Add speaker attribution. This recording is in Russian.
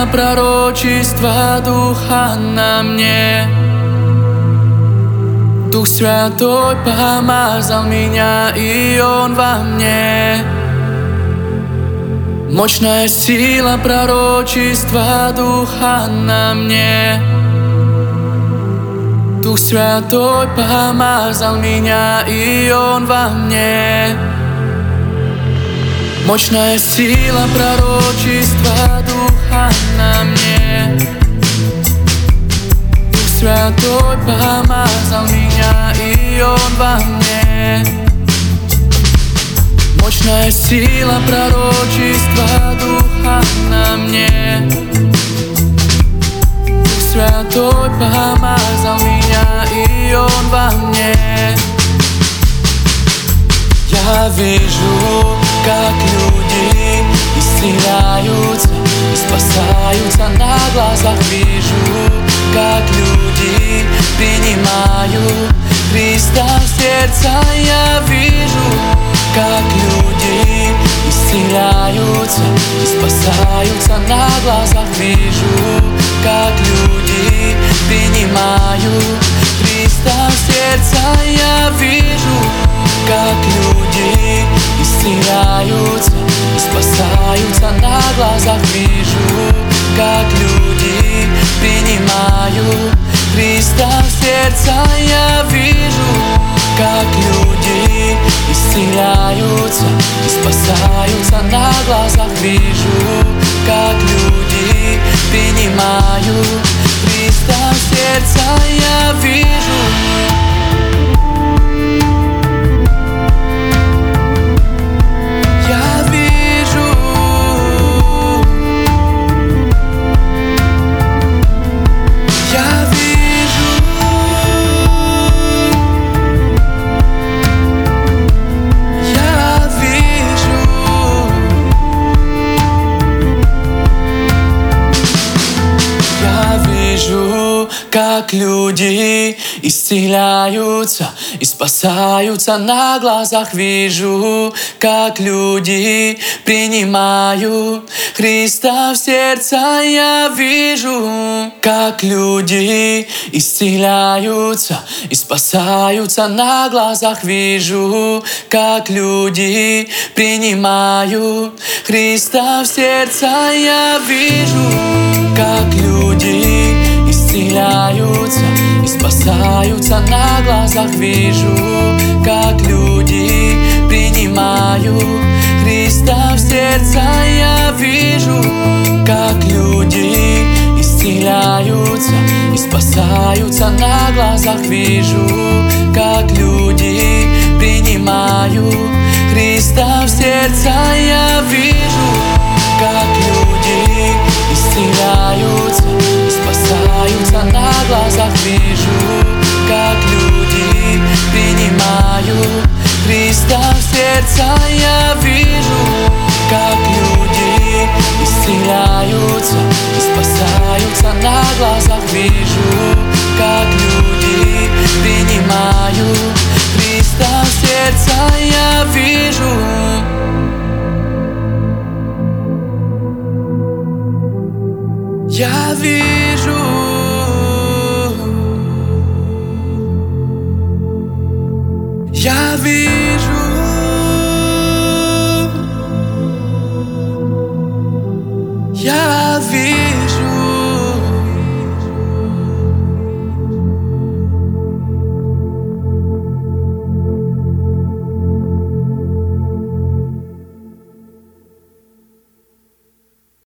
Speaker 1: сила пророчества Духа на мне. Дух Святой помазал меня, и Он во мне. Мощная сила пророчества Духа на мне. Дух Святой помазал меня, и Он во мне. Мощная сила пророчества Духа на мне. Дух Святой помазал меня, и Он во мне. Мощная сила пророчества Духа на мне. Дух Святой помазал меня, и Он во мне. Я вижу, как люди исцеляются и спасаются на глазах. Вижу, как люди принимают Христа в сердце. Я вижу, как люди исцеляются и спасаются на глазах. Вижу, как люди принимают Христа в сердце. Я вижу, как люди исцеляются и спасаются на глазах. Вижу, как люди принимают Христа в сердце. Я вижу, как люди исцеляются и спасаются на глазах. Вижу, как люди принимают Христа в сердце. Я вижу. Как люди исцеляются и спасаются на глазах. Вижу, как люди принимают Христа в сердце. Я вижу, как люди исцеляются и спасаются на глазах. Вижу, как люди принимают Христа в сердце. Я вижу, как люди исцеляются и спасаются на глазах. Вижу, как люди принимают Христа в сердце. Я вижу, как люди исцеляются и спасаются на глазах. Вижу, как люди принимают Христа в сердце. Я вижу, как люди исцеляются и спасаются на глазах. Вижу, как люди принимают Христа в сердце. Я вижу, как люди исцеляются и спасаются на глазах. Вижу, как люди принимают Христа в сердце. Я вижу. Я вижу, я вижу.